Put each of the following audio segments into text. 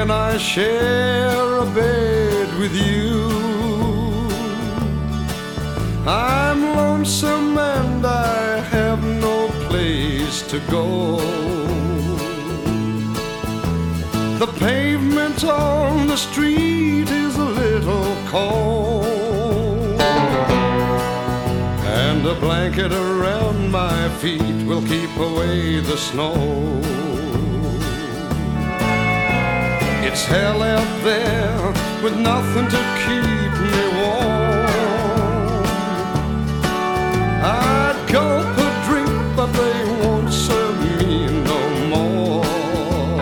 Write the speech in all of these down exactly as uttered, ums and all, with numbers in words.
can I share a bed with you? I'm lonesome and I have no place to go. The pavement on the street is a little cold, and a blanket around my feet will keep away the snow. It's hell out there with nothing to keep me warm. I'd gulp a drink, but they won't serve me no more.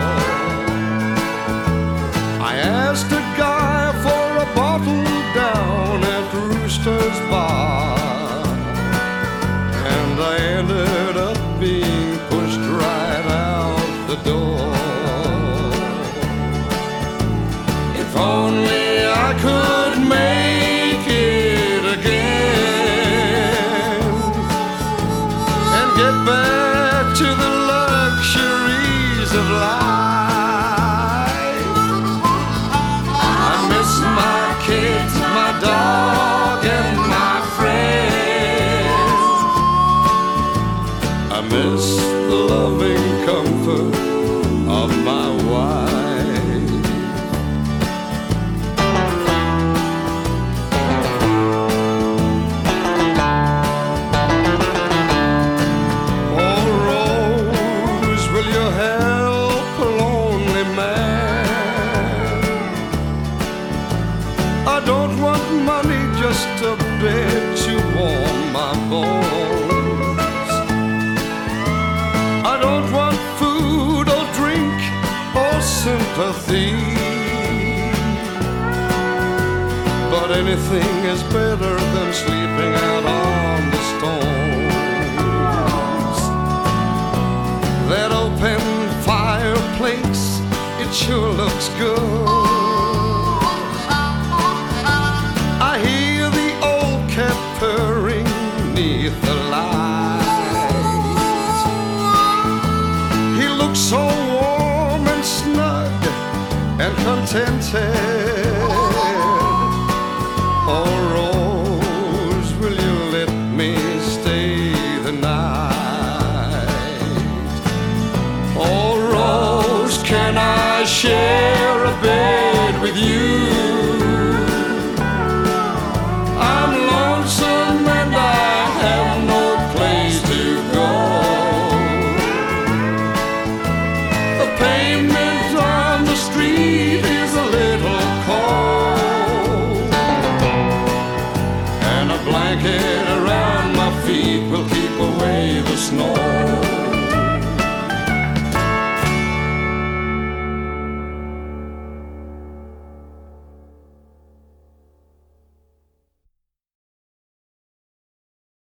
I asked a guy for a bottle down at Rooster's Bar, and I ended up being pushed right out the door. If only I could make it again and get back to the luxuries of life. I miss my kids, my dog, and my friends. I miss the loving comfort of my wife. I don't want money, just a bed to warm my bones. I don't want food or drink or sympathy, but anything is better than sleeping out on the stones. That open fireplace, it sure looks good. I hear the old cat purring neath the light. He looks so warm and snug and contented. Oh, Rose, will you let me stay the night? Oh, Rose, can I share a bed with you? Blanket around my feet will keep away the snow.